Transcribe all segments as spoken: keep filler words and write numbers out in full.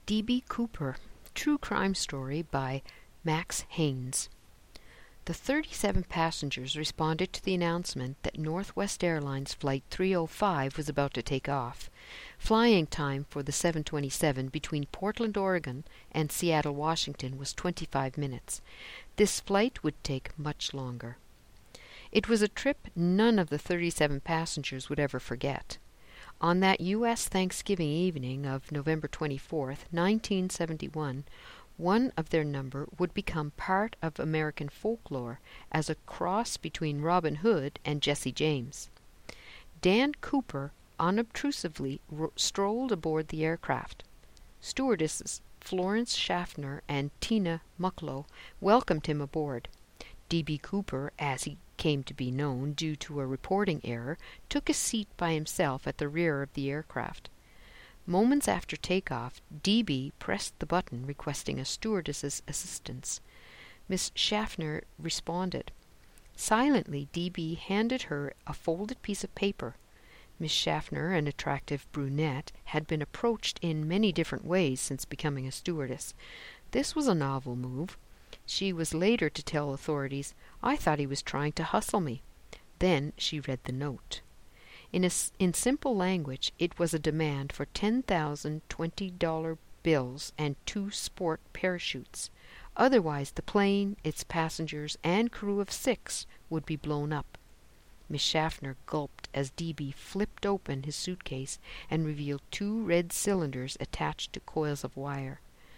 D B. Cooper, True Crime Story by Max Haynes. The thirty-seven passengers responded to the announcement that Northwest Airlines Flight three oh five was about to take off. Flying time for the seven twenty-seven between Portland, Oregon and Seattle, Washington was twenty-five minutes. This flight would take much longer. It was a trip none of the thirty-seven passengers would ever forget. On that U S Thanksgiving evening of November twenty-fourth, nineteen seventy-one, one of their number would become part of American folklore as a cross between Robin Hood and Jesse James. Dan Cooper unobtrusively ro- strolled aboard the aircraft. Stewardesses Florence Schaffner and Tina Mucklow welcomed him aboard. D B. Cooper, as he came to be known due to a reporting error, took a seat by himself at the rear of the aircraft. Moments after takeoff, D B pressed the button requesting a stewardess's assistance. Miss Schaffner responded. Silently, D B handed her a folded piece of paper. Miss Schaffner, an attractive brunette, had been approached in many different ways since becoming a stewardess. This was a novel move. She was later to tell authorities, "I thought he was trying to hustle me." Then she read the note. In, a, in simple language, it was a demand for ten thousand twenty-dollar bills and two sport parachutes. Otherwise, the plane, its passengers, and crew of six would be blown up. Miss Schaffner gulped as D B flipped open his suitcase and revealed two red cylinders attached to coils of wire.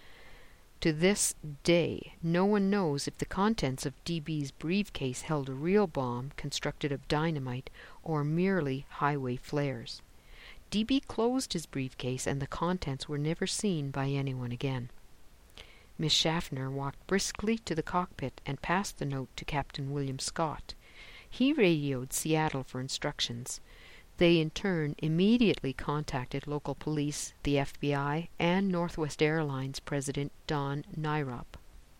To this day, no one knows if the contents of D B's briefcase held a real bomb constructed of dynamite or merely highway flares. D B closed his briefcase and the contents were never seen by anyone again. Miss Schaffner walked briskly to the cockpit and passed the note to Captain William Scott. He radioed Seattle for instructions. They in turn immediately contacted local police, the F B I, and Northwest Airlines President Don Nyrop.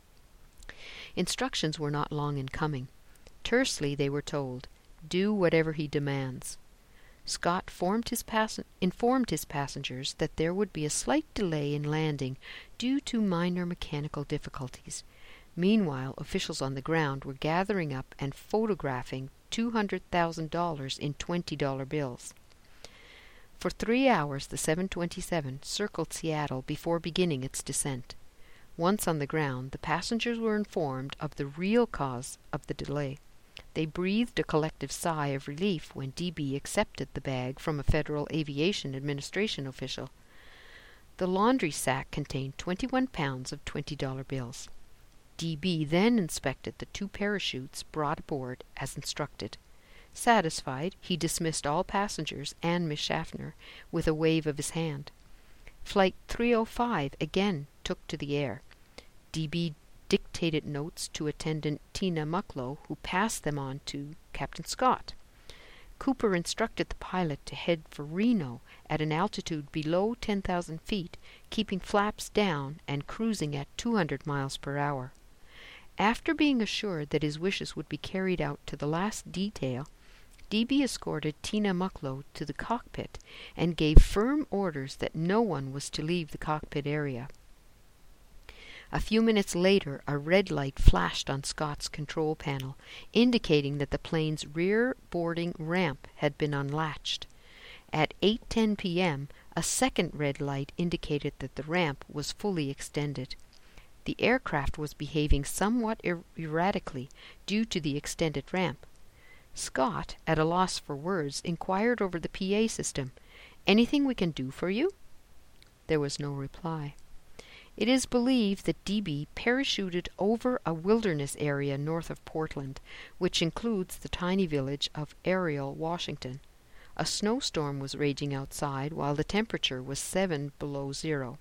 Instructions were not long in coming. Tersely they were told, "Do whatever he demands." Scott formed his passen- informed his passengers that there would be a slight delay in landing due to minor mechanical difficulties. Meanwhile, officials on the ground were gathering up and photographing two hundred thousand dollars in twenty-dollar bills. For three hours the seven twenty-seven circled Seattle before beginning its descent. Once on the ground, the passengers were informed of the real cause of the delay. They breathed a collective sigh of relief when D B accepted the bag from a Federal Aviation Administration official. The laundry sack contained twenty-one pounds of twenty-dollar bills. D B then inspected the two parachutes brought aboard as instructed. Satisfied, he dismissed all passengers and Miss Schaffner with a wave of his hand. Flight three oh five again took to the air. D B dictated notes to attendant Tina Mucklow, who passed them on to Captain Scott. Cooper instructed the pilot to head for Reno at an altitude below ten thousand feet, keeping flaps down and cruising at two hundred miles per hour. After being assured that his wishes would be carried out to the last detail, D B escorted Tina Mucklow to the cockpit and gave firm orders that no one was to leave the cockpit area. A few minutes later, a red light flashed on Scott's control panel, indicating that the plane's rear boarding ramp had been unlatched. At eight ten p.m., a second red light indicated that the ramp was fully extended. The aircraft was behaving somewhat er- erratically due to the extended ramp. Scott, at a loss for words, inquired over the P A system, "Anything we can do for you?" There was no reply. It is believed that D B parachuted over a wilderness area north of Portland, which includes the tiny village of Ariel, Washington. A snowstorm was raging outside while the temperature was seven below zero.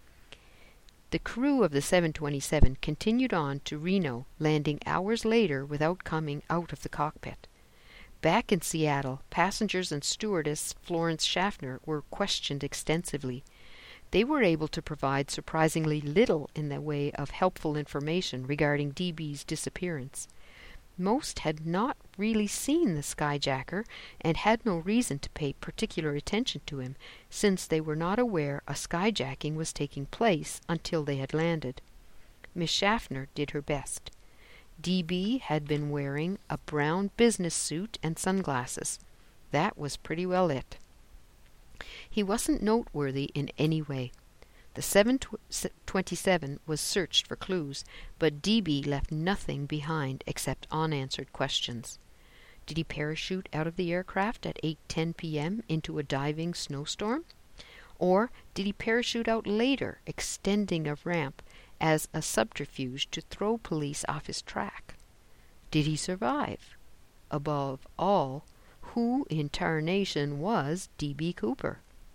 The crew of the seven twenty-seven continued on to Reno, landing hours later without coming out of the cockpit. Back in Seattle, passengers and stewardess Florence Schaffner were questioned extensively. They were able to provide surprisingly little in the way of helpful information regarding D B's disappearance. Most had not really seen the skyjacker, and had no reason to pay particular attention to him, since they were not aware a skyjacking was taking place until they had landed. Miss Schaffner did her best. D B had been wearing a brown business suit and sunglasses. That was pretty well it. He wasn't noteworthy in any way. The seven twenty-seven was searched for clues, but D B left nothing behind except unanswered questions. Did he parachute out of the aircraft at eight ten p m into a diving snowstorm? Or did he parachute out later, extending a ramp as a subterfuge to throw police off his track? Did he survive? Above all, who in tarnation was D B Cooper?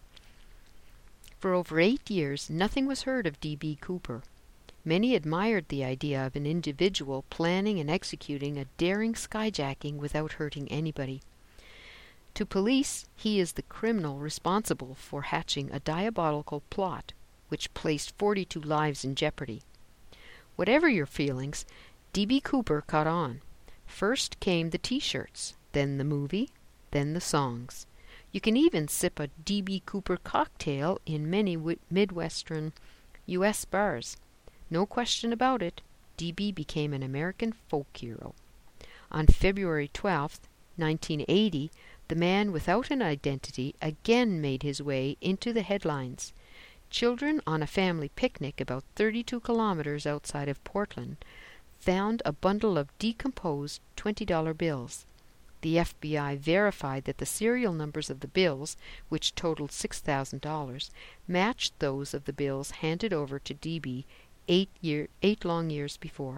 For over eight years nothing was heard of D B Cooper. Many admired the idea of an individual planning and executing a daring skyjacking without hurting anybody. To police, he is the criminal responsible for hatching a diabolical plot which placed forty-two lives in jeopardy. Whatever your feelings, D B Cooper caught on. First came the T-shirts, then the movie, then the songs. You can even sip a D B Cooper cocktail in many wi- Midwestern U S bars. No question about it, D B became an American folk hero. On February twelfth, nineteen eighty, the man without an identity again made his way into the headlines. Children on a family picnic about thirty-two kilometers outside of Portland found a bundle of decomposed twenty dollar bills. The F B I verified that the serial numbers of the bills, which totaled six thousand dollars, matched those of the bills handed over to D B eight, year, eight long years before.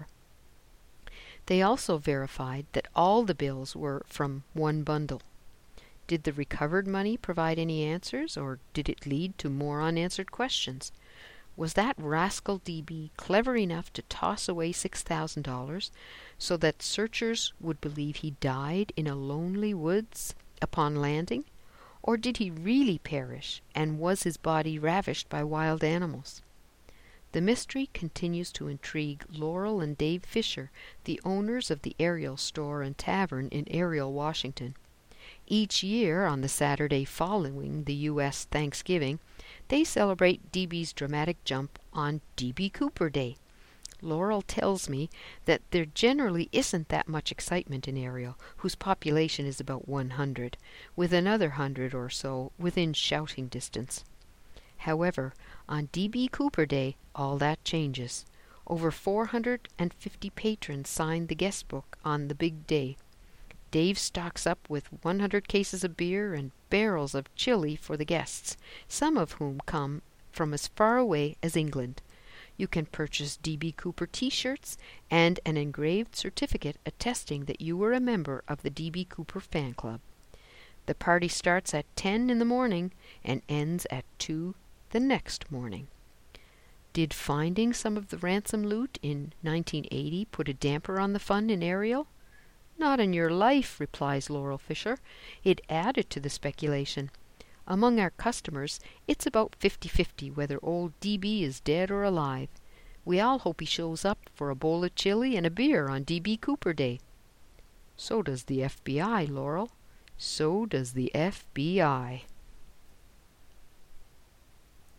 They also verified that all the bills were from one bundle. Did the recovered money provide any answers, or did it lead to more unanswered questions? Was that rascal D B clever enough to toss away six thousand dollars so that searchers would believe he died in a lonely woods upon landing? Or did he really perish, and was his body ravished by wild animals? The mystery continues to intrigue Laurel and Dave Fisher, the owners of the Ariel Store and Tavern in Ariel, Washington. Each year, on the Saturday following the U S Thanksgiving, they celebrate D B's dramatic jump on D B Cooper Day. Laurel tells me that there generally isn't that much excitement in Ariel, whose population is about one hundred, with another hundred or so within shouting distance. However, on D B Cooper Day, all that changes. Over four hundred fifty patrons signed the guest book on the big day. Dave stocks up with one hundred cases of beer and barrels of chili for the guests, some of whom come from as far away as England. You can purchase D B Cooper T-shirts and an engraved certificate attesting that you were a member of the D B Cooper fan club. The party starts at ten in the morning and ends at two the next morning. Did finding some of the ransom loot in nineteen eighty put a damper on the fun in Ariel? Not in your life, replies Laurel Fisher. It added to the speculation. Among our customers, it's about fifty-fifty whether old D B is dead or alive. We all hope he shows up for a bowl of chili and a beer on D B Cooper Day. So does the F B I, Laurel. So does the F B I.